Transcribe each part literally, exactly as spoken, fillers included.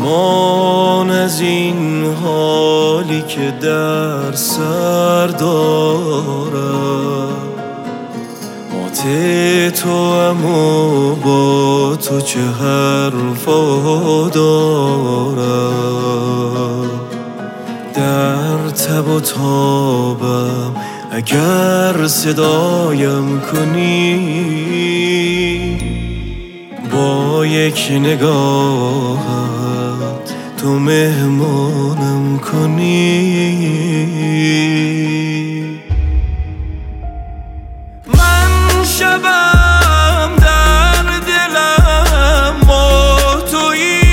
امان از این حالی که در سر دارم، مات تو اما با تو چه حرفا دارم. در تب و تابم اگر صدایم کنی، با یک نگاهت تو مهمانم کنی. من شبم در دلم با تویی،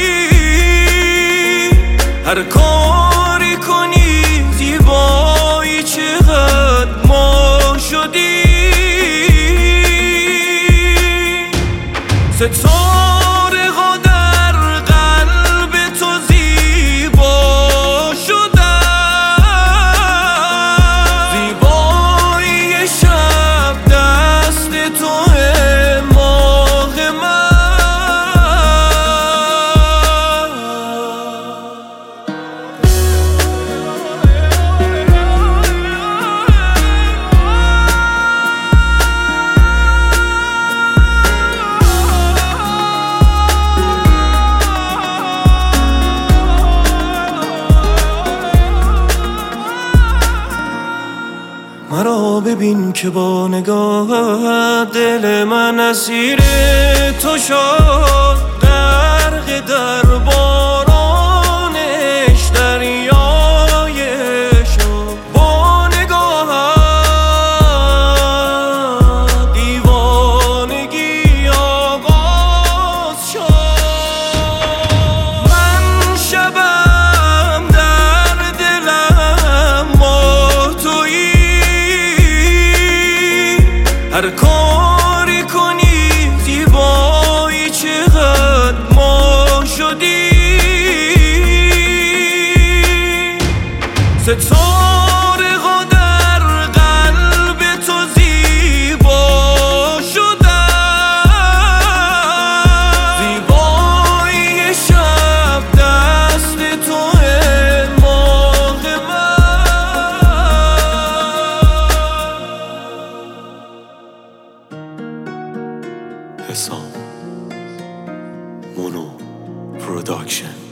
هر کاری کنی زیبایی چقدر ما شدی. ستاره ها در قلب تو زیبا شدن، زیبایی شب دست توه ماه مرا ببین که با نگاهت دل من اسیر تو شد، غرق در بارانش دریای شد. با نگاهت دیوانگی آغاز شد. من شبم در دلم با تویی، هر کاری کنی زیبایی چقدر ما شدی. ستاره ها در قلب تو زیبا شدن، زیبایی شب دست توه ماه من. حسام مونو پروداکشن.